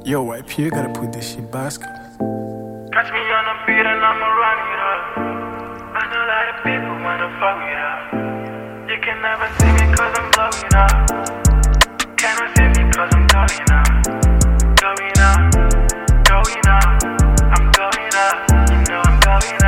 Yo, YP, you gotta put this shit basket. Catch me on the beat and I'ma run it up. I know a lot of people wanna fuck it up. You can never see me cause I'm blowing up. Cannot see me cause I'm going up. Going up, going up. I'm going up, you know I'm going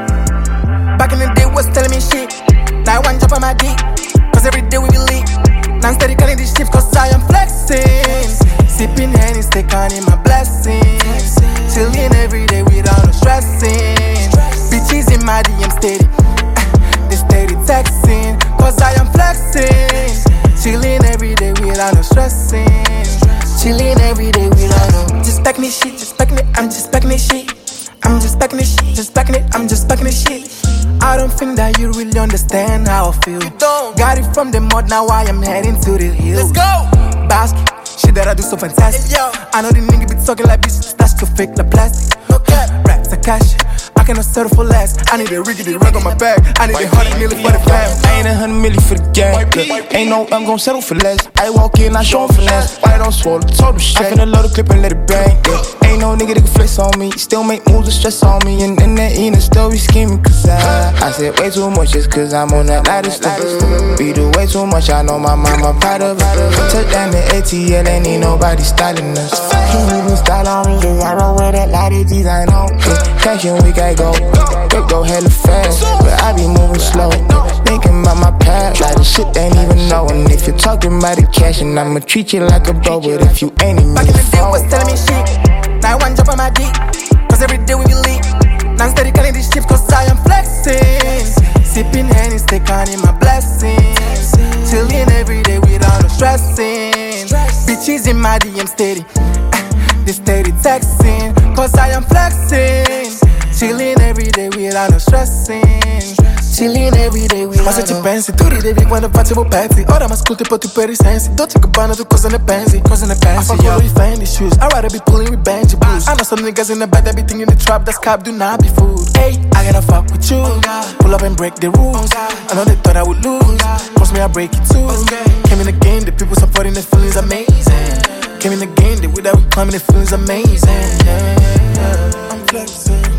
up. Back in the day was telling me shit. Now I want jump on my dick, cause every day we be lit. Now I'm steady calling this shit cause I am flexing. Sipping Henny, stay counting my blessings. Chilling every day without no stressing. Bitches in my DM steady, they steady texting, cause I am flexing. Chilling every day without no stressing. Chilling every day without no. Just packing this shit, just packing it, I'm just packing this shit. I'm just packing this shit, just packing it, I'm just packing this shit. I don't think that you really understand how I feel. Got it from the mud, now I am heading to the hills. Let's go! Basket, shit that I do so fantastic. I know the nigga be talking like bitch, that's too fake like plastic. Okay, racks of cash, I cannot settle for less. I need a riggedy rug on my back, I need 100 million for the fam. I ain't 100 million for the gang. Look, ain't no I'm gon' settle for less. I walk in, I show 'em finesse. Why don't swallow the total shit? I finna load the clip and let it bang. Ain't no nigga that can flex on me. Still make moves and stress on me. And then that Ina still be scheming. Cause I said way too much just cause I'm on that lighter stuff. We do way too much, I know my mama proud of it. Touch down the ATL, ain't need nobody styling us. Can't even style on me cause I roll with that lighter design on. Cash and we gotta go. Go hella fast, but I be moving slow. Thinking about my past, like the shit they ain't even know. And if you're talking about the cash, and I'ma treat you like a bro. But if you ain't in back in the day was telling me shit. Now I want jump on my dick, cause every day we be lit. Now I'm steady calling this shit cause I am flexing. Sipping Henny, stay counting my blessings. Chilling every day without no stressing. Bitches in my DM steady, they steady texting, cause I am flexing. Chilling every day without no stressing. Chilling every day without no. Ma se ci pensi, tu ridevi quando facevo pezzi. Ora m'ascolti e poi tu per i sensi. Dolce Gabbana, tu cosa ne pensi? Cosa ne pensi? I fuck with Fendi shoes, I'd rather be pulling with Benji blues. I know some niggas in the back that be thinking the trap, that's cap, do not be fooled. Hey, I gotta fuck with you, pull up and break the rules. I know they thought I would lose, force me I break it too. Came in the game, the people supporting the feelings amazing. Came in the game, the way that we climbing the feelings amazing. I'm flexing.